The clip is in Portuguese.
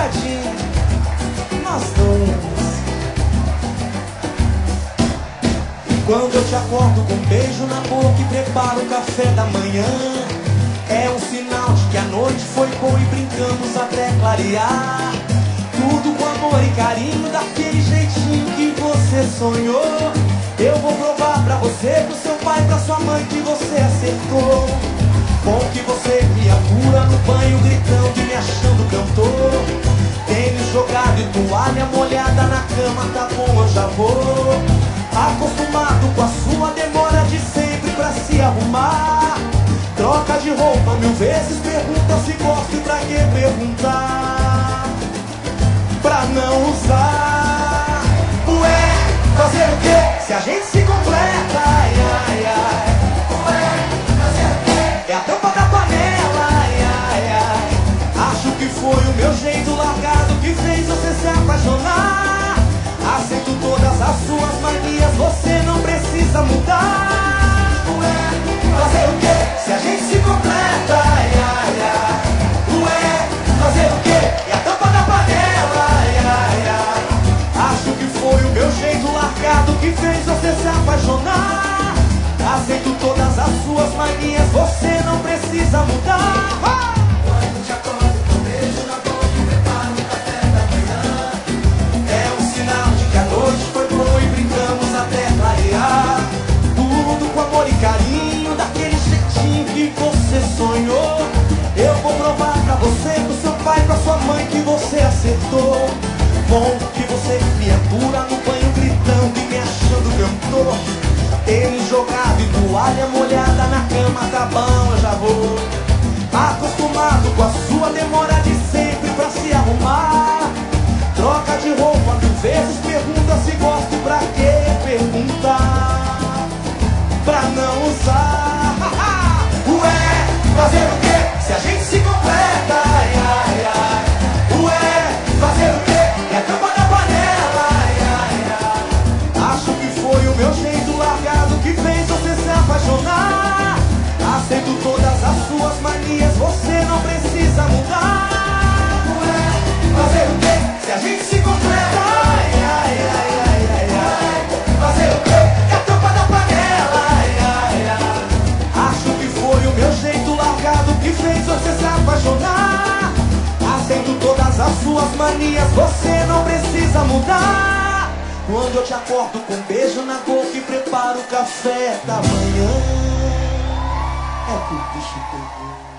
namoradinho, nós dois. Quando eu te acordo com um beijo na boca e preparo o café da manhã, é um sinal de que a noite foi boa e brincamos até clarear. Tudo com amor e carinho, daquele jeitinho que você sonhou. Eu vou provar pra você, pro seu pai, pra sua mãe, que você acertou. Bom que você criatura no banho gritando e me achando cantor. Tênis jogado e toalha molhada na cama, tá bom, eu já vou. Acostumado com a sua demora de sempre pra se arrumar. Troca de roupa 1000 vezes, pergunta se gosta e pra que perguntar? Pra não usar. Ué, fazer o quê? Se a gente se completa, ai, ai, ai. Ué, fazer o quê? É a tampa da panela, ai, ai, ai. Acho que foi o meu jeito largado que fez você se apaixonar. Aceito todas as suas manias, você não precisa mudar. Ué, fazer o quê? Se a gente se completa, ai, ai, ai. Ué, fazer o quê? É a tampa da panela, ai, ai, ai. Acho que foi o meu jeito largado que fez você se apaixonar. Aceito todas as suas manias, você não precisa mudar. Quando te acordo com um beijo na boca e preparo o café da manhã, é um sinal de que a noite foi boa e brincamos até clarear. Tudo com amor e carinho, daquele jeitinho que você sonhou. Eu vou provar pra você, pro seu pai, pra sua mãe, que você acertou. Bom que você criatura no banho gritando e me achando cantor. Tênis jogado e toalha molhada na cama, tá bom, eu já vou. Acostumado com a sua demora de sempre pra se arrumar. Troca de roupa 1000 vezes, pergunta se gosta e pra que perguntar? Pra não usar. Ué, fazer o quê? Se a gente se completa, ai, ai, ai. Ué, fazer o quê? É a tampa da panela, ai, ai, ai. Acho que foi o meu jeito largado que fez você se apaixonar. Aceito todas as suas manias, você não precisa mudar. Ué, fazer o quê? Se a gente se completa, ai, ai, ai, ai, ai, ai. Fazer o quê? É a tampa da panela, ai, ai, ai. Acho que foi o meu jeito largado que fez você se apaixonar. Aceito todas as suas manias, você não precisa mudar. Quando eu te acordo com um beijo na boca e preparo o café da manhã, é que o bicho pegou.